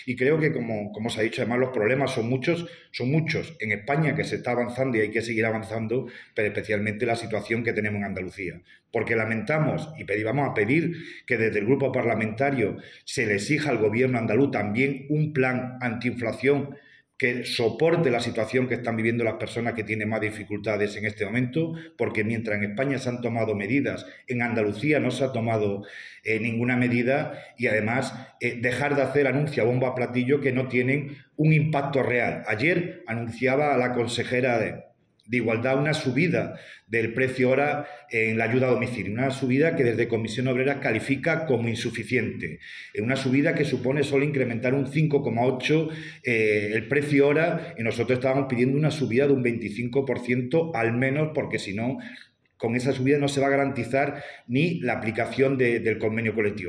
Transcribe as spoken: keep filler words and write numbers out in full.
Y creo que, como, como se ha dicho, además los problemas son muchos, son muchos en España, que se está avanzando y hay que seguir avanzando, pero especialmente la situación que tenemos en Andalucía. Porque lamentamos y pedíamos a pedir que desde el grupo parlamentario se le exija al gobierno andaluz también un plan antiinflación que soporte la situación que están viviendo las personas que tienen más dificultades en este momento, porque mientras en España se han tomado medidas, en Andalucía no se ha tomado eh, ninguna medida y además eh, dejar de hacer anuncios a bombo a platillo que no tienen un impacto real. Ayer anunciaba a la consejera de de Igualdad una subida del precio hora en la ayuda a domicilio, una subida que desde Comisión Obrera califica como insuficiente, una subida que supone solo incrementar un cinco coma ocho por ciento eh, el precio hora, y nosotros estábamos pidiendo una subida de un veinticinco por ciento al menos, porque si no, con esa subida no se va a garantizar ni la aplicación de, del convenio colectivo.